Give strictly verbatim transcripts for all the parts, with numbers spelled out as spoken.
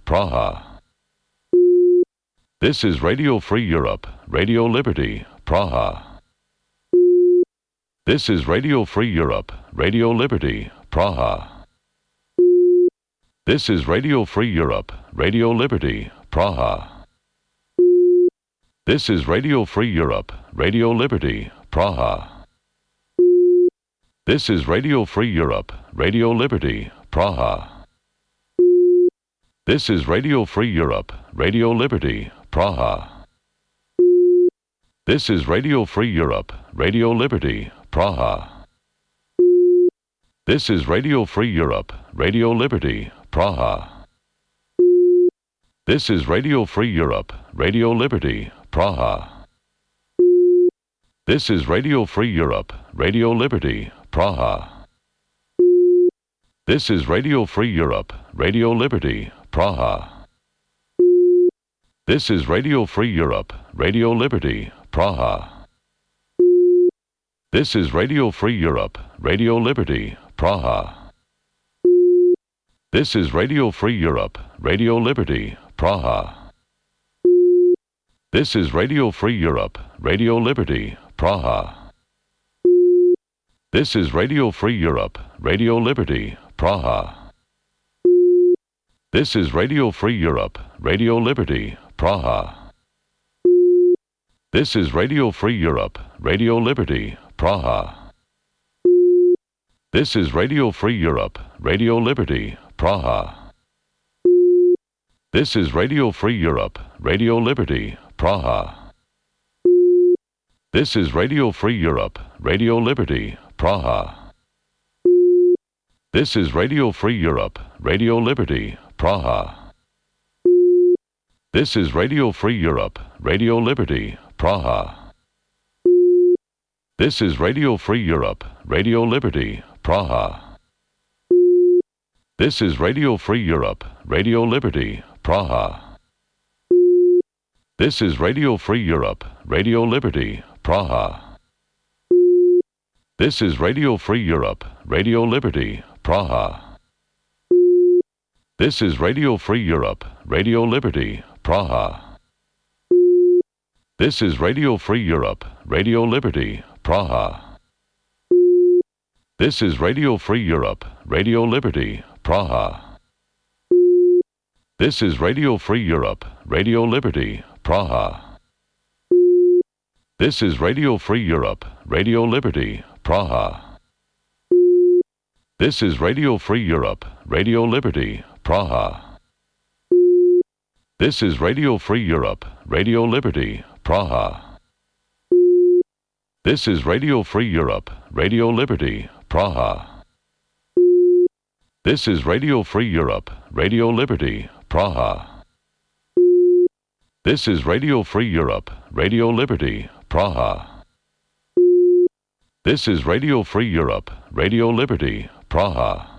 Praha. This is Radio Free Europe, Radio Liberty, Praha. This is Radio Free Europe, Radio Liberty, Praha. This is Radio Free Europe, Radio Liberty, Praha. This is Radio Free Europe, Radio Liberty, Praha. This is Radio Free Europe, Radio Liberty, Praha. This is Radio Free Europe, Radio Liberty, Praha. This is Radio Free Europe, Radio Liberty, Praha. This is Radio Free Europe, Radio Liberty, Praha. This is Radio Free Europe, Radio Liberty, Praha. This is Radio Free Europe, Radio Liberty, Praha. This is Radio Free Europe, Radio Liberty, Praha. This is Radio Free Europe, Radio Liberty, Praha. This is Radio Free Europe, Radio Liberty, Praha. This is Radio Free Europe, Radio Liberty, Praha. This is Radio Free Europe, Radio Liberty, Praha. This is Radio Free Europe, Radio Liberty, Praha. This is Radio Free Europe, Radio Liberty, Praha. This is Radio Free Europe, Radio Liberty, Praha. This is Radio Free Europe, Radio Liberty, Praha. This is Radio Free Europe, Radio Liberty, Praha. This is Radio Free Europe, Radio Liberty, Praha. This is Radio Free Europe, Radio Liberty, Praha. This is Radio Free Europe, Radio Liberty, Praha. This is Radio Free Europe, Radio Liberty, Praha. This is Radio Free Europe, Radio Liberty, Praha. This is Radio Free Europe, Radio Liberty, Praha. This is Radio Free Europe, Radio Liberty, Praha. This is Radio Free Europe, Radio Liberty, Praha. This is Radio Free Europe, Radio Liberty, Praha. This is Radio Free Europe, Radio Liberty, Praha. This is Radio Free Europe, Radio Liberty, Praha. This is Radio Free Europe, Radio Liberty, Praha. This is Radio Free Europe, Radio Liberty, Praha. This is Radio Free Europe, Radio Liberty, Praha. This is Radio Free Europe, Radio Liberty, Praha. This is Radio Free Europe, Radio Liberty, Praha. This is Radio Free Europe, Radio Liberty, Praha. This is Radio Free Europe, Radio Liberty, Praha.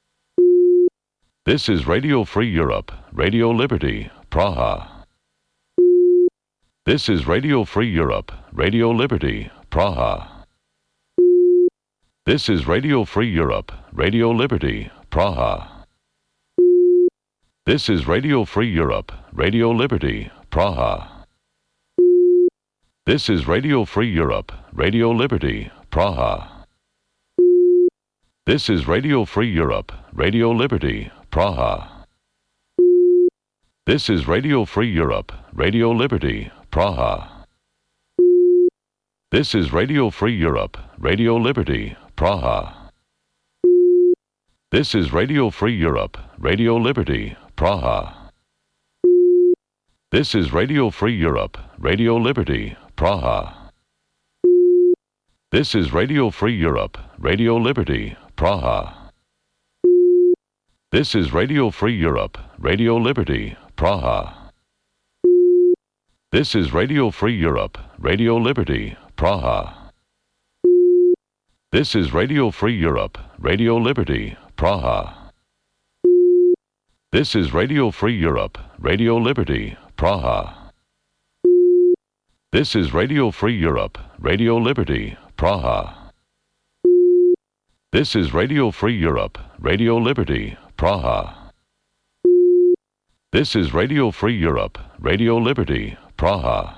This is Radio Free Europe, Radio Liberty, Praha. This is Radio Free Europe, Radio Liberty, Praha. This is Radio Free Europe, Radio Liberty, Praha. This is Radio Free Europe, Radio Liberty, Praha. This is Radio Free Europe, Radio Liberty, Praha. This is Radio Free Europe, Radio Liberty, Praha. This is Radio Free Europe, Radio Liberty, Praha. This is Radio Free Europe, Radio Liberty, Praha. This is Radio Free Europe, Radio Liberty, Praha. This is Radio Free Europe, Radio Liberty, Praha. This is Radio Free Europe, Radio Liberty, Praha. This is Radio Free Europe, Radio Liberty, Praha. This is Radio Free Europe, Radio Liberty, Praha. This is Radio Free Europe, Radio Liberty, Praha. This is Radio Free Europe, Radio Liberty, Praha. This is Radio Free Europe, Radio Liberty, Praha. This is Radio Free Europe, Radio Liberty, Praha. This is Radio Free Europe, Radio Liberty, Praha.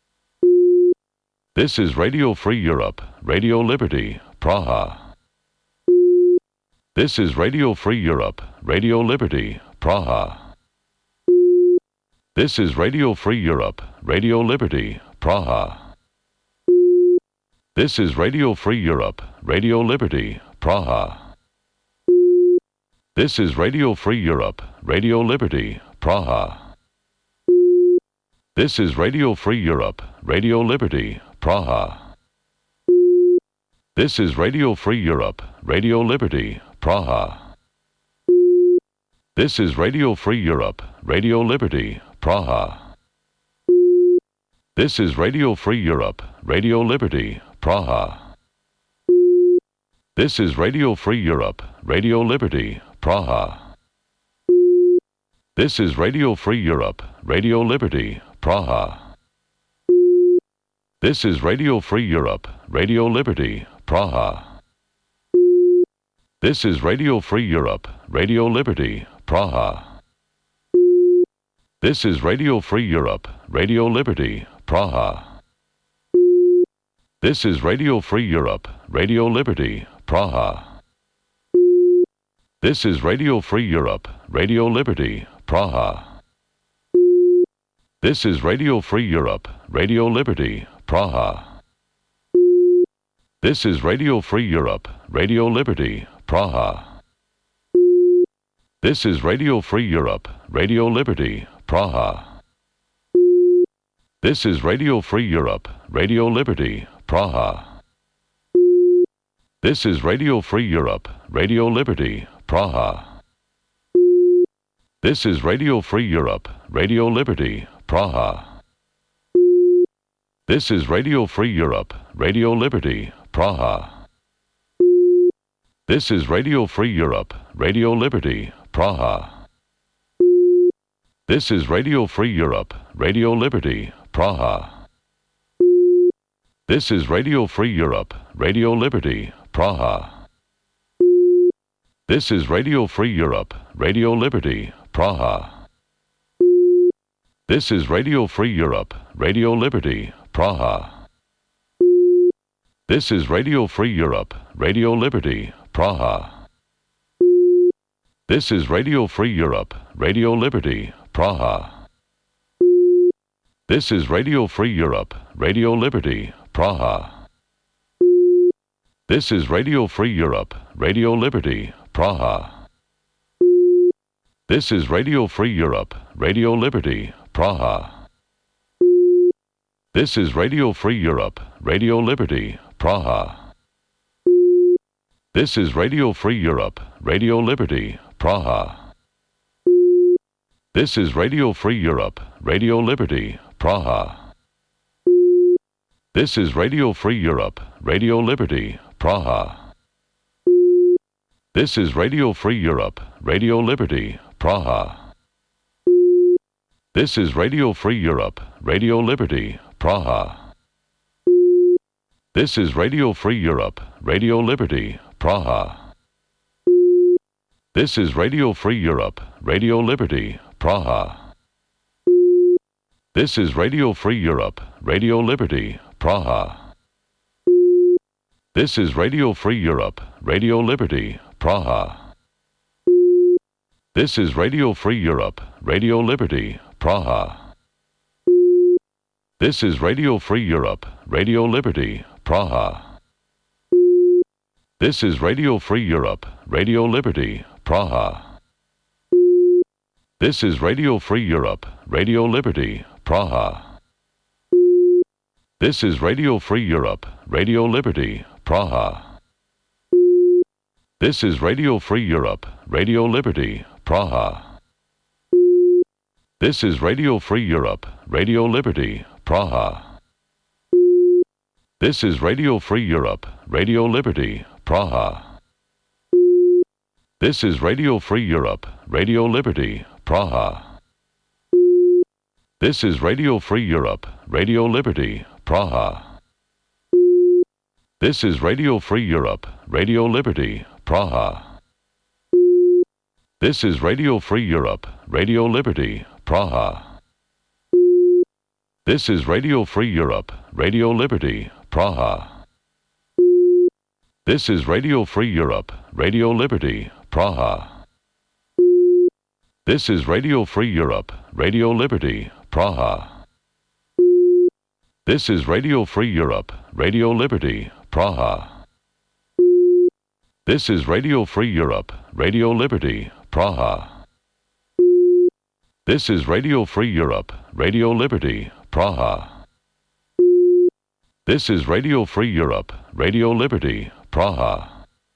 This is Radio Free Europe, Radio Liberty, Praha. This is Radio Free Europe, Radio Liberty, Praha. This is Radio Free Europe, Radio Liberty, Praha. This is Radio Free Europe, Radio Liberty, Praha. This is Radio Free Europe, Radio Liberty, Praha. This is Radio Free Europe, Radio Liberty, Praha. This is Radio Free Europe, Radio Liberty, Praha. This is Radio Free Europe, Radio Liberty, Praha. This is Radio Free Europe, Radio Liberty, Praha. This is Radio Free Europe, Radio Liberty, Praha. This is Radio Free Europe, Radio Liberty, Praha. This is Radio Free Europe, Radio Liberty, Praha. This is Radio Free Europe, Radio Liberty, Praha. This is Radio Free Europe, Radio Liberty, Praha. This is Radio Free Europe, Radio Liberty, Praha. This is Radio Free Europe, Radio Liberty, Praha. This is Radio Free Europe, Radio Liberty, Praha. This is Radio Free Europe, Radio Liberty, Praha. This is Radio Free Europe, Radio Liberty, Praha. This is Radio Free Europe, Radio Liberty, Praha. This is Radio Free Europe, Radio Liberty, Praha. This is Radio Free Europe, Radio Liberty, Praha. This is Radio Free Europe, Radio Liberty, Praha. This is Radio Free Europe, Radio Liberty, Praha. This is Radio Free Europe, Radio Liberty, Praha. This is Radio Free Europe, Radio Liberty, Praha. This is Radio Free Europe, Radio Liberty, Praha. This is Radio Free Europe, Radio Liberty, Praha. This is Radio Free Europe, Radio Liberty, Praha. This is Radio Free Europe, Radio Liberty, Praha. This is Radio Free Europe, Radio Liberty, Praha. This is Radio Free Europe, Radio Liberty, Praha. This is Radio Free Europe, Radio Liberty, Praha. This is Radio Free Europe, Radio Liberty, Praha. This is Radio Free Europe, Radio Liberty, Praha. This is Radio Free Europe, Radio Liberty, Praha. This is Radio Free Europe, Radio Liberty, Praha. This is Radio Free Europe, Radio Liberty, Praha. This is Radio Free Europe, Radio Liberty, Praha. This is Radio Free Europe, Radio Liberty, Praha. This is Radio Free Europe, Radio Liberty, Praha. This is Radio Free Europe, Radio Liberty, Praha. This is Radio Free Europe, Radio Liberty, Praha. This is Radio Free Europe, Radio Liberty, Praha. This is Radio Free Europe, Radio Liberty, Praha. This is Radio Free Europe, Radio Liberty, Praha. This is Radio Free Europe, Radio Liberty, Praha. This is Radio Free Europe, Radio Liberty, Praha. This is Radio Free Europe, Radio Liberty, Praha. This is Radio Free Europe, Radio Liberty, Praha. This is Radio Free Europe, Radio Liberty, Praha. This is Radio Free Europe, Radio Liberty, Praha. This is Radio Free Europe, Radio Liberty, Praha. This is Radio Free Europe, Radio Liberty, Praha. This is Radio Free Europe, Radio Liberty, Praha. This is Radio Free Europe, Radio Liberty, Praha. This is Radio Free Europe, Radio Liberty, Praha. This is Radio Free Europe, Radio Liberty, Praha. This is Radio Free Europe, Radio Liberty, Praha. This is Radio Free Europe, Radio Liberty, Praha. This is Radio Free Europe, Radio Liberty, Praha. This is Radio Free Europe, Radio Liberty, Praha.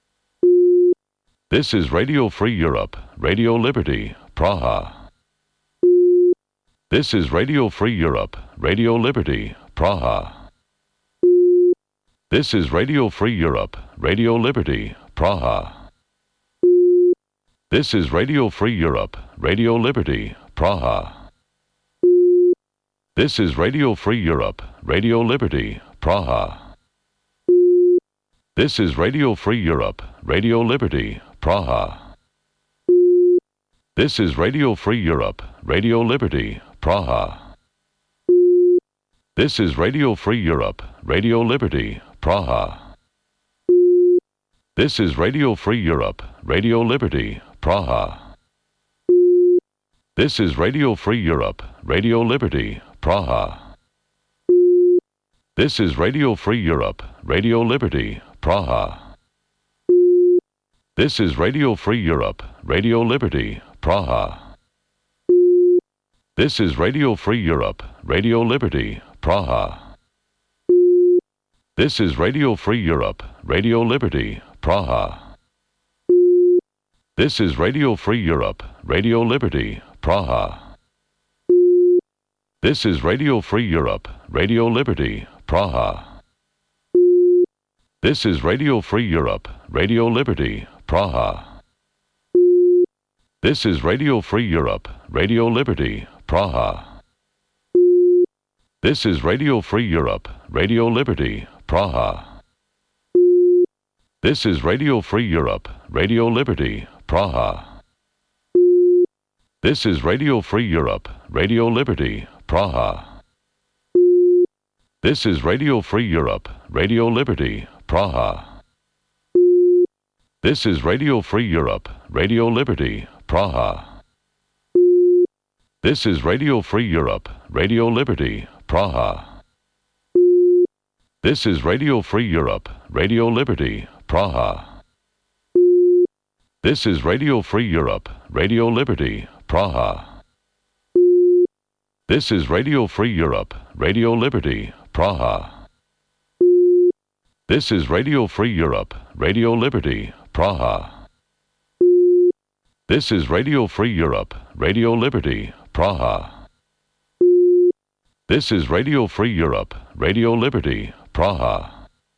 This is Radio Free Europe, Radio Liberty, Praha. This is Radio Free Europe, Radio Liberty, Praha. This is Radio Free Europe, Radio Liberty, Praha. This is Radio Free Europe, Radio Liberty, Praha. This is Radio Free Europe, Radio Liberty, Praha. This is Radio Free Europe, Radio Liberty, Praha. This is Radio Free Europe, Radio Liberty, Praha. This is Radio Free Europe, Radio Liberty, Praha. This is Radio Free Europe, Radio Liberty, Praha. This is Radio Free Europe, Radio Liberty, Praha. This is Radio Free Europe, Radio Liberty, Praha. This is Radio Free Europe, Radio Liberty, Praha. This is Radio Free Europe, Radio Liberty, Praha. This is Radio Free Europe, Radio Liberty, Praha. This is Radio Free Europe, Radio Liberty, Praha. This is Radio Free Europe, Radio Liberty, Praha. This is Radio Free Europe, Radio Liberty, Praha. This is Radio Free Europe, Radio Liberty, Praha. This is Radio Free Europe, Radio Liberty, Praha. This is Radio Free Europe, Radio Liberty, Praha. This is Radio Free Europe, Radio Liberty, Praha. This is Radio Free Europe, Radio Liberty, Praha. This is Radio Free Europe, Radio Liberty, Praha. This is Radio Free Europe, Radio Liberty, Praha. This is Radio Free Europe, Radio Liberty, Praha. This is Radio Free Europe, Radio Liberty, Praha. This is Radio Free Europe, Radio Liberty, Praha. This is Radio Free Europe, Radio Liberty, Praha. This is Radio Free Europe, Radio Liberty, Praha. This is Radio Free Europe, Radio Liberty, Praha.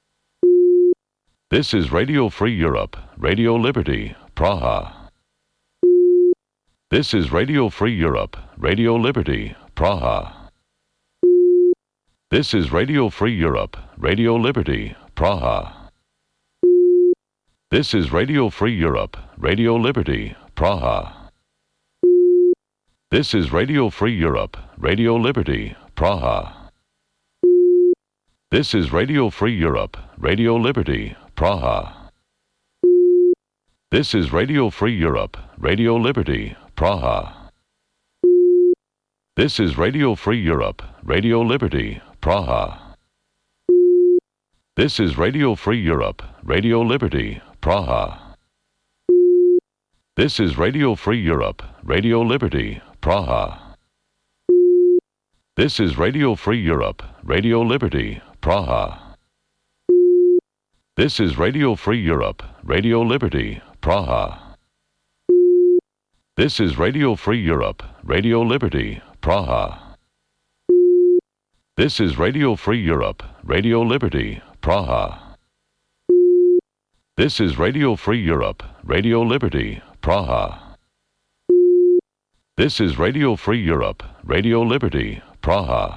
This is Radio Free Europe, Radio Liberty, Praha. This is Radio Free Europe, Radio Liberty, Praha. This is Radio Free Europe, Radio Liberty, Praha. This is Radio Free Europe, Radio Liberty, Praha. This is Radio Free Europe, Radio Liberty, Praha. This is Radio Free Europe, Radio Liberty, Praha. This is Radio Free Europe, Radio Liberty, Praha. This is Radio Free Europe, Radio Liberty, Praha. This is Radio Free Europe, Radio Liberty, Praha. This is Radio Free Europe, Radio Liberty, Praha. This is Radio Free Europe, Radio Liberty, Praha. This is Radio Free Europe, Radio Liberty, Praha. This is Radio Free Europe, Radio Liberty, Praha. This is Radio Free Europe, Radio Liberty, Praha. This is Radio Free Europe, Radio Liberty, Praha. This is Radio Free Europe, Radio Liberty, Praha.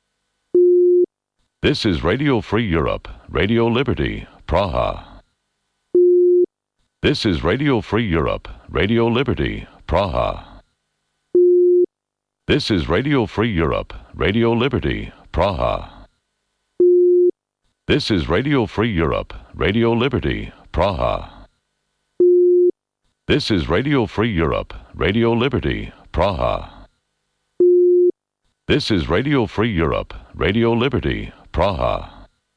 This is Radio Free Europe, Radio Liberty, Praha. This is Radio Free Europe, Radio Liberty, Praha. This is Radio Free Europe, Radio Liberty, Praha. This is Radio Free Europe, Radio Liberty, Praha. This is Radio Free Europe, Radio Liberty, Praha. This is Radio Free Europe, Radio Liberty, Praha.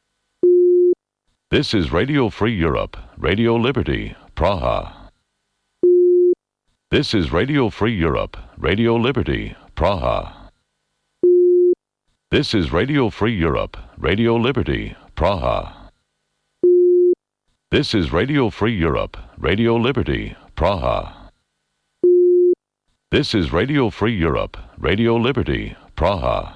This is Radio Free Europe, Radio Liberty, Praha. This is Radio Free Europe, Radio Liberty, Praha. This is Radio Free Europe, Radio Liberty, Praha. This is Radio Free Europe, Radio Liberty, Praha. This is Radio Free Europe, Radio Liberty, Praha.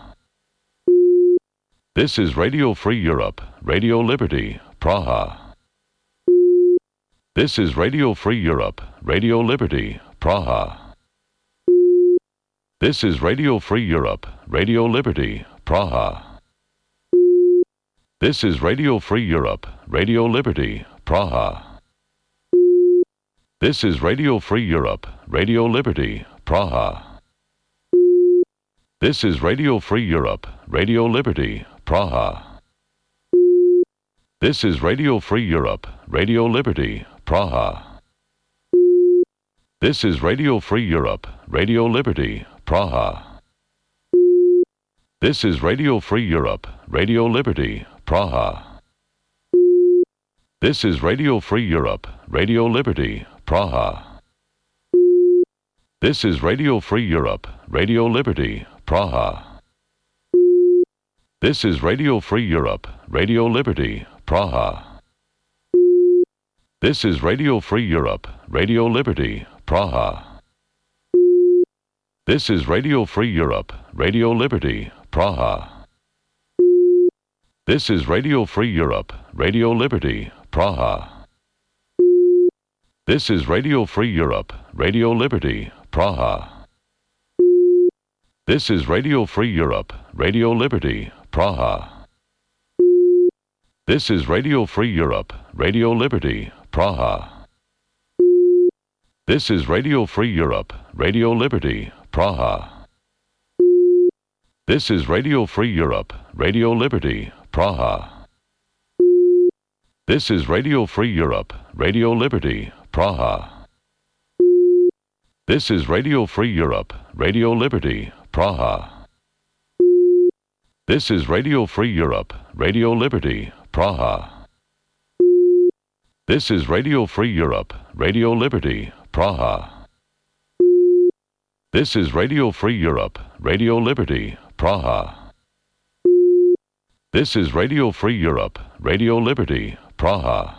This is Radio Free Europe, Radio Liberty, Praha. This is Radio Free Europe, Radio Liberty, Praha. This is Radio Free Europe, Radio Liberty, Praha. This is Radio Free Europe, Radio Liberty, Praha. This is Radio Free Europe, Radio Liberty, Praha. This is Radio Free Europe, Radio Liberty, Praha. This is Radio Free Europe, Radio Liberty, Praha. This is Radio Free Europe, Radio Liberty, Praha. This is Radio Free Europe, Radio Liberty, Praha. This is Radio Free Europe, Radio Liberty, Praha. This is Radio Free Europe, Radio Liberty, Praha. This is Radio Free Europe, Radio Liberty, Praha. This is Radio Free Europe, Radio Liberty, Praha. This is Radio Free Europe, Radio Liberty, Praha. This is Radio Free Europe, Radio Liberty, Praha. This is Radio Free Europe, Radio Liberty, Praha. This is Radio Free Europe, Radio Liberty, Praha. This is Radio Free Europe, Radio Liberty, Praha. This is Radio Free Europe, Radio Liberty, Praha. This is Radio Free Europe, Radio Liberty, Praha. This is Radio Free Europe, Radio Liberty, Praha. This is Radio Free Europe, Radio Liberty, Praha. This is Radio Free Europe, Radio Liberty, Praha. This is Radio Free Europe, Radio Liberty, Praha. This is Radio Free Europe, Radio Liberty, Praha. This is Radio Free Europe, Radio Liberty, Praha.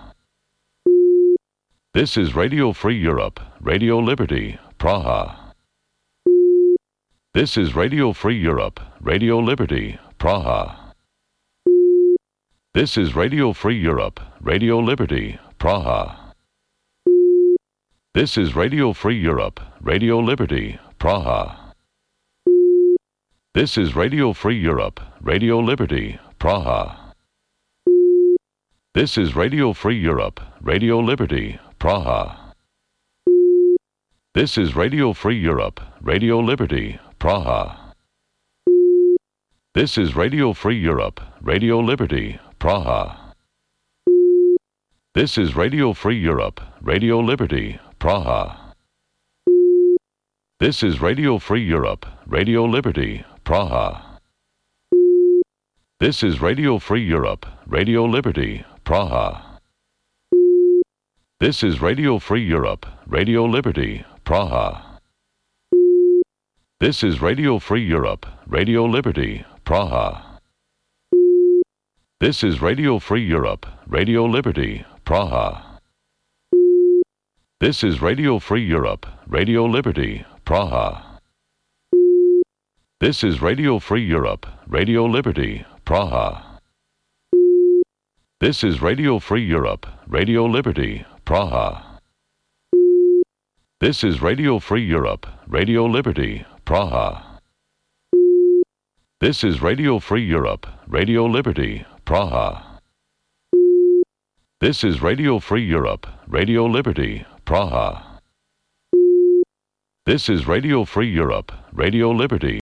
This is Radio Free Europe, Radio Liberty, Praha. This is Radio Free Europe, Radio Liberty, Praha. This is Radio Free Europe, Radio Liberty, Praha. This is Radio Free Europe, Radio Liberty, Praha. This is Radio Free Europe, Radio Liberty, Praha. This is Radio Free Europe, Radio Liberty, Praha. This is Radio Free Europe, Radio Liberty, Praha. This is Radio Free Europe, Radio Liberty, Praha. This is Radio Free Europe, Radio Liberty, Praha. This is Radio Free Europe, Radio Liberty, Praha. This is Radio Free Europe, Radio Liberty, Praha. This is Radio Free Europe, Radio Liberty, Praha. This is Radio Free Europe, Radio Liberty, Praha. This is Radio Free Europe, Radio Liberty, Praha. This is Radio Free Europe, Radio Liberty, Praha. This is Radio Free Europe, Radio Liberty, Praha. This is Radio Free Europe, Radio Liberty, Praha. This is Radio Free Europe, Radio Liberty, Praha. This is Radio Free Europe, Radio Liberty, Praha. This is Radio Free Europe, Radio Liberty, Praha. This is Radio Free Europe, Radio Liberty.